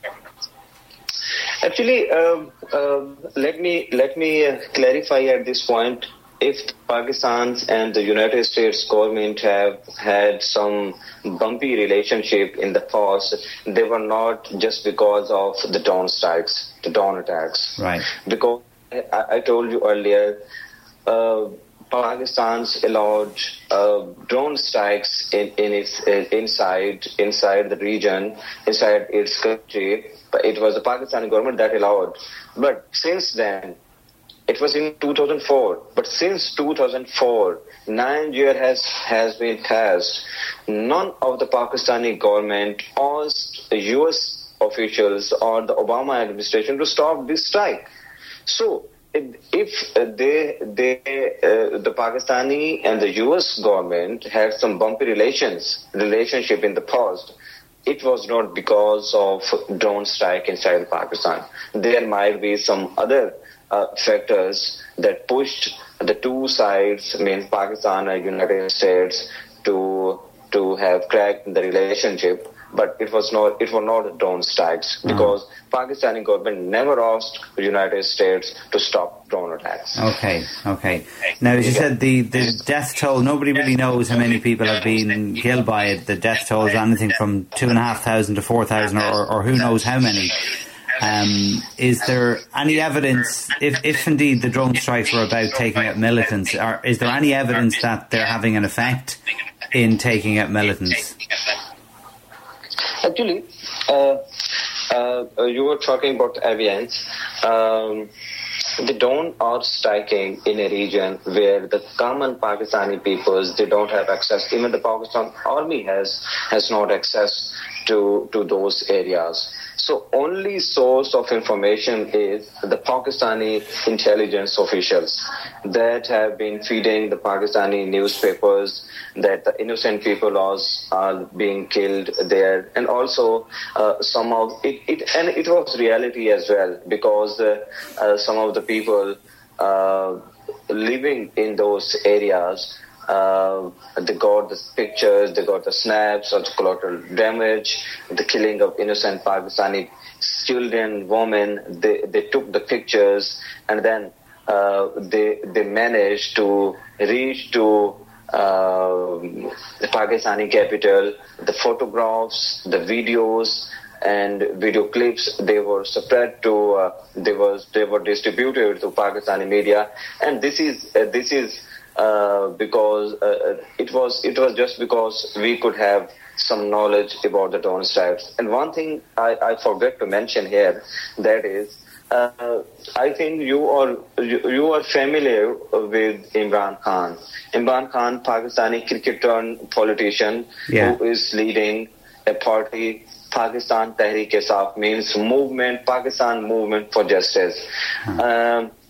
Actually, uh, uh, let me let me uh, clarify at this point. If Pakistan and the United States government have had some bumpy relationship in the past, they were not just because of the drone strikes, the drone attacks. Right. Because I, I told you earlier, uh, Pakistan's allowed uh, drone strikes in, in its uh, inside inside the region, inside its country. But it was the Pakistani government that allowed. But since then, it was in two thousand four, but since two thousand four, nine years has, has been passed. None of the Pakistani government asked the U S officials or the Obama administration to stop this strike. So, if they, they, uh, the Pakistani and the U S government had some bumpy relations, relationship in the past, it was not because of drone strike inside Pakistan. There might be some other Uh, factors that pushed the two sides, I mean Pakistan and United States, to to have cracked the relationship. But it was not it were not drone strikes mm-hmm. because Pakistani government never asked the United States to stop drone attacks. Okay, okay. Now, as you said, the, the death toll, nobody really knows how many people have been killed by it. The death toll is anything from two and a half thousand to four thousand, or, or who knows how many. Um, is there any evidence, if, if indeed the drone strikes were about taking out militants, or is there any evidence that they're having an effect in taking out militants? Actually, uh, uh, you were talking about evidence. Um, the drone are striking in a region where the common Pakistani peoples, they don't have access. Even the Pakistan army has has not access to to those areas. So only source of information is the Pakistani intelligence officials that have been feeding the Pakistani newspapers that the innocent people are, are being killed there. And also uh, some of it, it, and it was reality as well, because uh, uh, some of the people uh, living in those areas, Uh, they got the pictures, they got the snaps of the collateral damage, the killing of innocent Pakistani children, women. They they took the pictures, and then uh, they they managed to reach to uh, the Pakistani capital. The photographs, the videos, and video clips, they were spread to uh, they was they were distributed to Pakistani media, and this is uh, this is. Uh, because uh, it was it was just because we could have some knowledge about the drone strikes. And one thing I, I forgot to mention here, that is, uh, I think you are you, you are familiar with Imran Khan. Imran Khan, Pakistani cricketer, politician, yeah. who is leading a party, Pakistan Tehreek-e-Insaf, means movement, Pakistan Movement for Justice. Hmm. Um,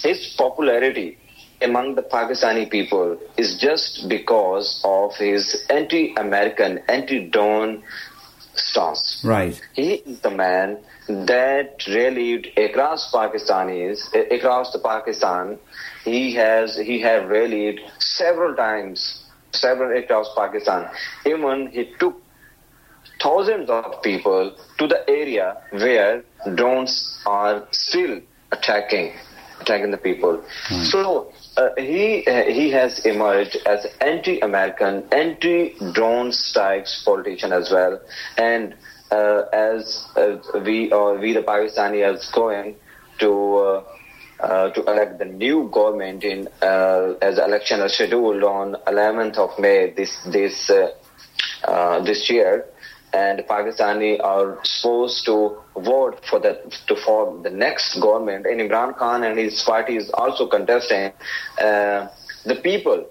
his popularity among the Pakistani people is just because of his anti-American, anti-Dawn stance. Right. He is the man that rallied across Pakistanis, across the Pakistan. He has he have rallied several times, several across Pakistan. Even he took thousands of people to the area where drones are still attacking, attacking the people. Hmm. So uh, he uh, he has emerged as anti-American, anti-drone strikes politician as well, and uh, as uh, we or we the Pakistani is going to. Uh, Uh, to elect the new government in uh, as election is scheduled on eleventh of May this this uh, uh, this year, and Pakistani are supposed to vote for the to form the next government. And Imran Khan and his party is also contesting. Uh, the people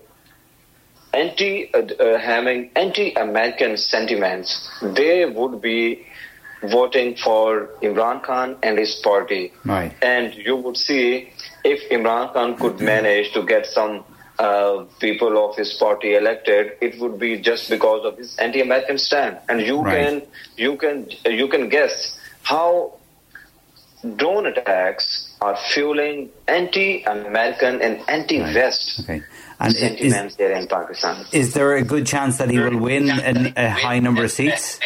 anti uh, uh, having anti-American sentiments, they would be voting for Imran Khan and his party. Right. And you would see if Imran Khan could manage to get some uh, people of his party elected, it would be just because of his anti-American stand. And you right. can you can you can guess how drone attacks are fueling anti-American and anti-West right. okay. and sentiments is, here in Pakistan. Is there a good chance that he will win a, a high number of seats?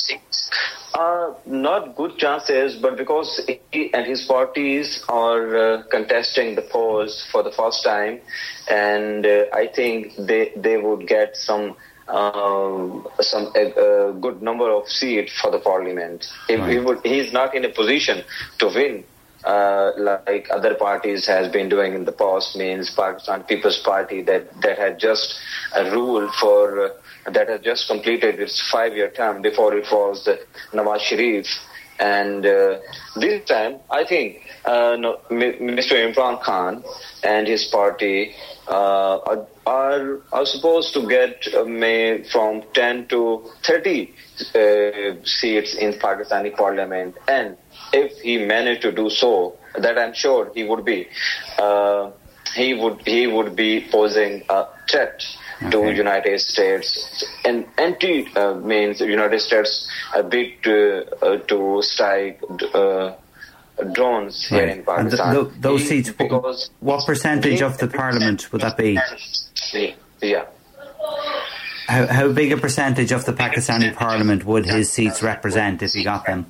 Uh, not good chances, but because he and his parties are uh, contesting the polls for the first time, and uh, I think they they would get some um, some a, a good number of seats for the parliament. If right. he would, he's not in a position to win. Uh, like other parties has been doing in the past, means Pakistan People's Party that, that had just uh, ruled for, uh, that had just completed its five-year term. Before it was uh, Nawaz Sharif. And uh, this time, I think uh, no, Mister Imran Khan and his party uh, are, are are supposed to get uh, may from ten to thirty uh, seats in Pakistani parliament, and if he managed to do so, that I'm sure he would be, uh, he would he would be posing a threat okay. to United States, and anti uh, means United States a bit uh, uh, to strike uh, drones right. here in Pakistan. And th- th- those he, seats, because what percentage he, of the parliament would that be? Yeah. How, how big a percentage of the Pakistani parliament would his seats represent if he got them?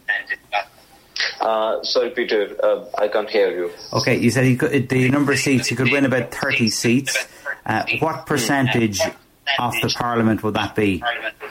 Uh, sorry, Peter, uh, I can't hear you. Okay, you said he could, the number of seats, he could win about thirty seats. Uh, what percentage of the parliament would that be?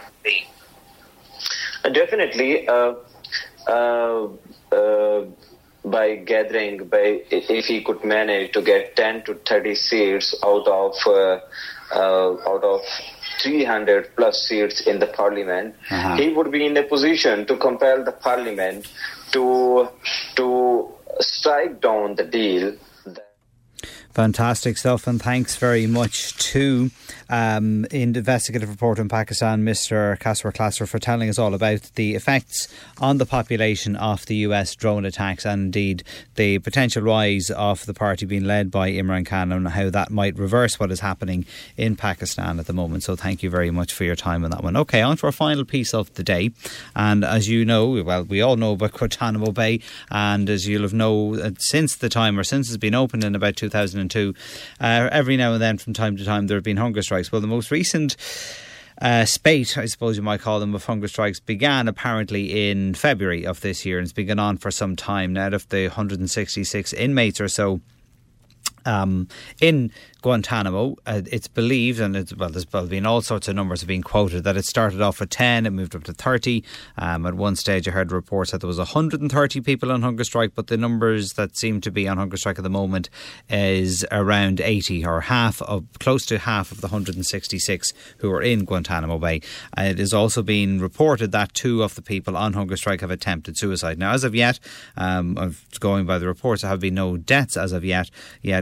Uh, definitely, uh, uh, uh, by gathering, by if he could manage to get ten to thirty seats out of uh, uh, out of three hundred plus seats in the parliament, uh-huh. he would be in a position to compel the parliament to to strike down the deal. Fantastic stuff, and thanks very much to um, investigative reporter in Pakistan, Mister Kaswar Klasser, for telling us all about the effects on the population of the U S drone attacks, and indeed the potential rise of the party being led by Imran Khan, and how that might reverse what is happening in Pakistan at the moment. So thank you very much for your time on that one. OK, on to our final piece of the day. And as you know, well, we all know about Guantanamo Bay, and as you'll have known, since the time, or since it's been opened in about two thousand two, uh, every now and then from time to time there have been hunger strikes. Well, the most recent uh, spate, I suppose you might call them, of hunger strikes began apparently in February of this year, and it's been going on for some time now. Of the one hundred sixty-six inmates or so um, in Guantanamo, uh, it's believed, and it's, well, there's been all sorts of numbers have been quoted, that it started off at ten, it moved up to thirty. Um, at one stage I heard reports that there was one hundred thirty people on hunger strike, but the numbers that seem to be on hunger strike at the moment is around eighty, or half of, close to half of the one hundred sixty-six who are in Guantanamo Bay. Uh, it has also been reported that two of the people on hunger strike have attempted suicide. Now, as of yet, um, going by the reports, there have been no deaths as of yet, yet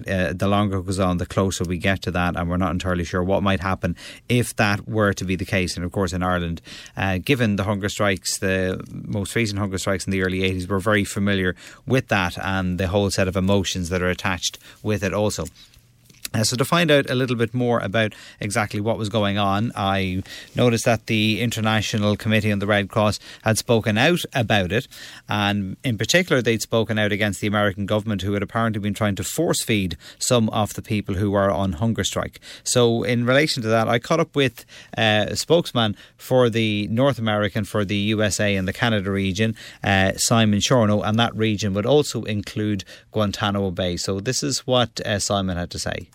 uh, the longer it goes on, the closer we get to that, and we're not entirely sure what might happen if that were to be the case. And of course in Ireland, uh, given the hunger strikes, the most recent hunger strikes in the early eighties, we're very familiar with that and the whole set of emotions that are attached with it also. Uh, so to find out a little bit more about exactly what was going on, I noticed that the International Committee on the Red Cross had spoken out about it, and in particular they'd spoken out against the American government, who had apparently been trying to force feed some of the people who were on hunger strike. So in relation to that, I caught up with uh, a spokesman for the North American, for the U S A and the Canada region, uh, Simon Shorno, and that region would also include Guantanamo Bay. So this is what uh, Simon had to say.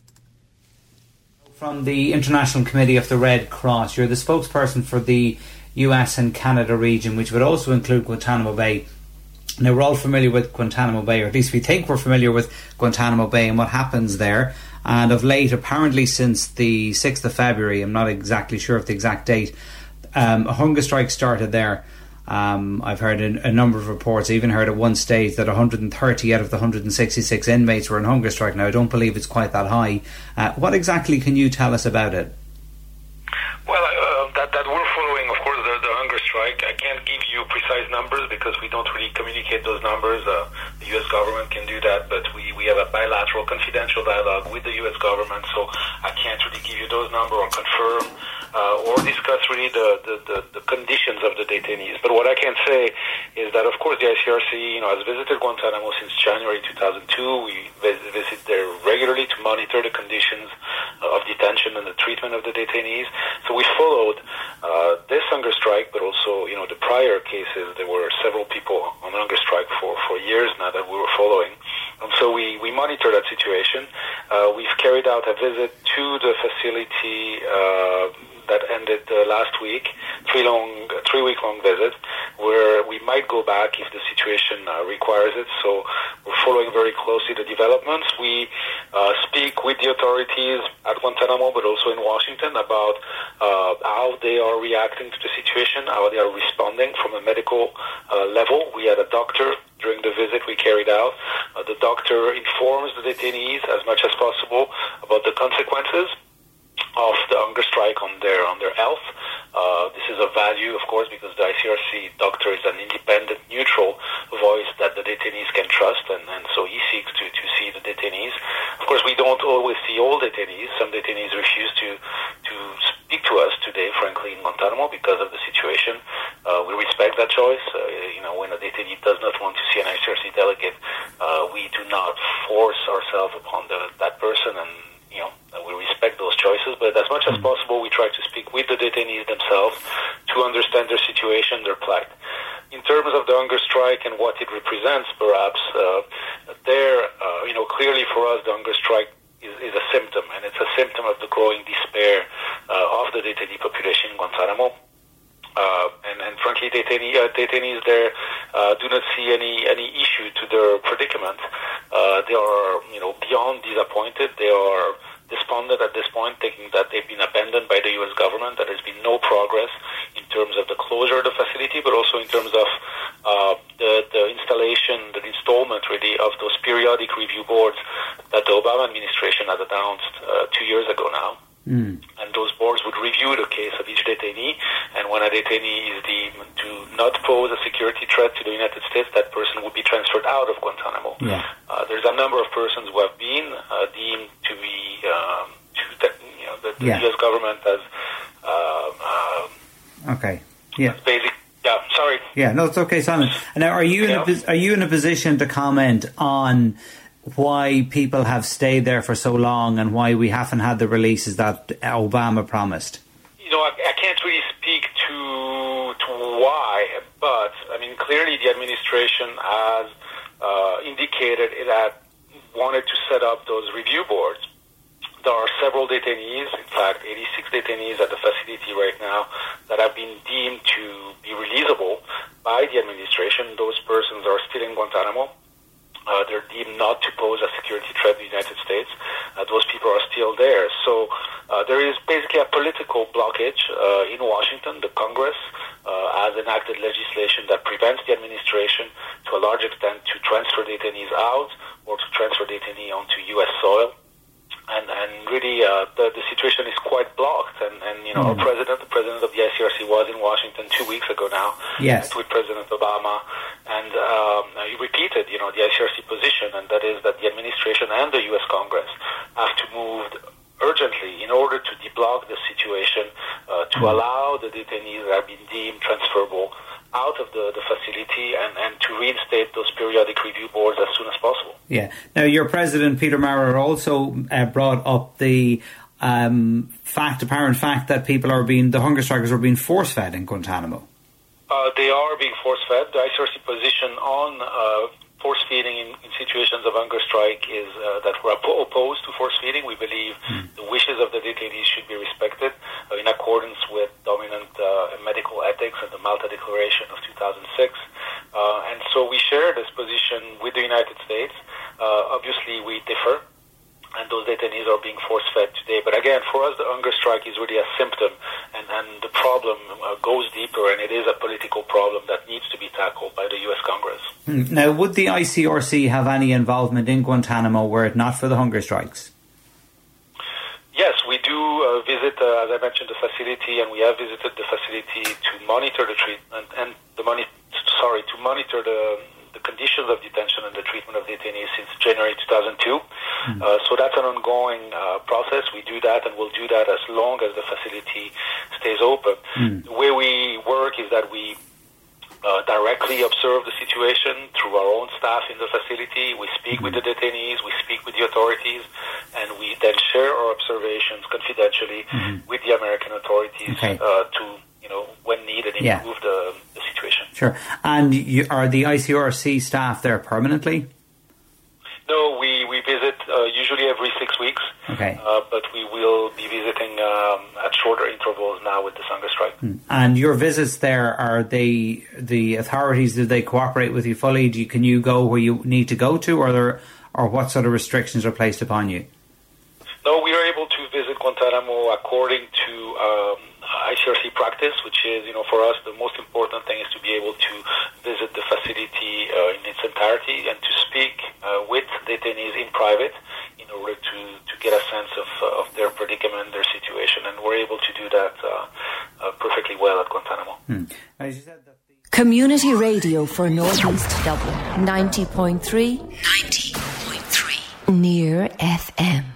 From the International Committee of the Red Cross, you're the spokesperson for the U S and Canada region, which would also include Guantanamo Bay. Now, we're all familiar with Guantanamo Bay, or at least we think we're familiar with Guantanamo Bay and what happens there. And of late, apparently since the sixth of February, I'm not exactly sure of the exact date, um, a hunger strike started there. Um, I've heard a, a number of reports. I even heard at one stage that one hundred thirty out of the one hundred sixty-six inmates were on hunger strike. Now, I don't believe it's quite that high. Uh, what exactly can you tell us about it? Well, uh, that, that we're following, of course, the, the hunger strike. I can't give you precise numbers because we don't really communicate those numbers. Uh, the U S government can do that, but we, we have a bilateral confidential dialogue with the U S government, so I can't really give you those numbers or confirm Uh, or discuss really the, the, the, the conditions of the detainees. But what I can say is that, of course, the I C R C you know, has visited Guantanamo since January two thousand two. We vis- visit there regularly to monitor the conditions uh, of detention and the treatment of the detainees. So we followed uh, this hunger strike, but also you know the prior cases. There were several people on hunger strike for, for years now that we were following. And so we, we monitor that situation. Uh, we've carried out a visit to the facility uh, that ended uh, last week, three long, three week long visit, where we might go back if the situation uh, requires it. So we're following very closely the developments. We uh, speak with the authorities at Guantanamo, but also in Washington, about uh, how they are reacting to the situation, how they are responding from a medical uh, level. We had a doctor during the visit we carried out. Uh, the doctor informs the detainees as much as possible about the consequences of the hunger strike on their on their health. Uh, this is a value, of course, because the I C R C doctor is an independent, neutral voice that the detainees can trust, and, and so he seeks to, to see the detainees. Of course, we don't always see all detainees. Some detainees refuse to, to speak to us today, frankly, in Guantanamo because of the situation. Uh, we respect that choice. Uh, you know, when a detainee does not want to see an I C R C delegate, uh, we do not force ourselves upon the, that person, and you know, we respect those choices, but as much as possible, we try to speak with the detainees themselves to understand their situation, their plight. In terms of the hunger strike and what it represents, perhaps, uh, there, uh, you know, clearly for us, the hunger strike is, is a symptom, and it's a symptom of the growing despair uh, of the detainee population in Guantanamo. Uh, and, and frankly, detainee, uh, detainees there uh, do not see any, any issue to their predicament. Uh, they are, you know, beyond disappointed. They are despondent at this point, thinking that they've been abandoned by the U S government, that there's been no progress in terms of the closure of the facility, but also in terms of uh, the, the installation, the installment, really, of those periodic review boards that the Obama administration had announced uh, two years ago now. Mm. And those boards would review the case of each detainee, and when a detainee is deemed to not pose a security threat to the United States, that person would be transferred out of Guantanamo. Yeah. Uh, there's a number of persons who have been uh, deemed to be, um, to that, you know, the, the yeah. U S government has. Uh, uh, okay. Yeah. Basic. Yeah. Sorry. Yeah. No, it's okay, Simon. And now, are you yeah. in a are you in a position to comment on why people have stayed there for so long and why we haven't had the releases that Obama promised? You know, I, I can't really speak to to why, but I mean, clearly the administration has uh, indicated it had wanted to set up those review boards. There are several detainees, in fact, eighty-six detainees at the facility right now that have been deemed to be releasable by the administration. Those persons are still in Guantanamo. Uh, they're deemed not to pose a security threat to the United States. Uh, those people are still there. So uh, there is basically a political blockage uh, in Washington. The Congress uh, has enacted legislation that prevents the administration, to a large extent, to transfer detainees out or to transfer detainee onto U S soil. And, and really, uh, the, the situation is quite blocked. And, and you know, mm. our president, the president of the I C R C, was in Washington two weeks ago now. Yes. With President Obama, and um, he repeated, you know, the I C R C position, and that is that the administration and the U S Congress have to move urgently in order to deblock the situation, uh, to mm. allow the detainees that have been deemed transferable out of the, the facility, and, and to reinstate those periodic review boards as soon as possible. Yeah. Now, your president, Peter Maurer, also uh, brought up the um, fact, apparent fact, that people are being, the hunger strikers are being force-fed in Guantanamo. Uh, they are being force-fed. The I C R C position on uh, force-feeding in, in situations of hunger strike is uh, that we're opposed to force-feeding. We believe mm. the wishes of the detainees should be respected uh, in accordance with dominant uh, medical ethics and the Malta Declaration of two thousand six. Uh, and so we share this position with the United States. Uh, obviously, we differ, and those detainees are being force-fed today. But again, for us, the hunger strike is really a symptom, and, and the problem uh, goes deeper, and it is a political problem that needs to be tackled by the U S Congress. Now, would the I C R C have any involvement in Guantanamo were it not for the hunger strikes? Yes, we do uh, visit, uh, as I mentioned, the facility, and we have visited the facility to monitor the treatment and the money. Sorry, to monitor the the conditions of detention and the treatment of detainees since January two thousand two. Mm. Uh, so that's an ongoing uh, process. We do that, and we'll do that as long as the facility stays open. Mm. The way we work is that we uh, directly observe the situation through our own staff in the facility. We speak mm. with the detainees, we speak with the authorities, and we then share our observations confidentially mm. with the American authorities okay. uh, to, you know, when needed, improve yeah. the, the situation. Sure. And you, are the I C R C staff there permanently? No, we, we visit uh, usually every six weeks. Okay. Uh, but we will be visiting um, at shorter intervals now with this hunger strike. Mm. And your visits there, are they, the authorities, do they cooperate with you fully? Do you, can you go where you need to go to, or there, or what sort of restrictions are placed upon you? No, we are able to visit Guantanamo according to um, I C R C practice, which is, you know, for us, the most important thing is to be able to visit the facility uh, in its entirety and to speak uh, with detainees in private in order to, to get a sense of, uh, of their predicament, their situation, and we're able to do that uh, uh, perfectly well at Guantanamo. Hmm. As you said, that the Community Radio for North East Dublin, ninety point three ninety point three Near F M.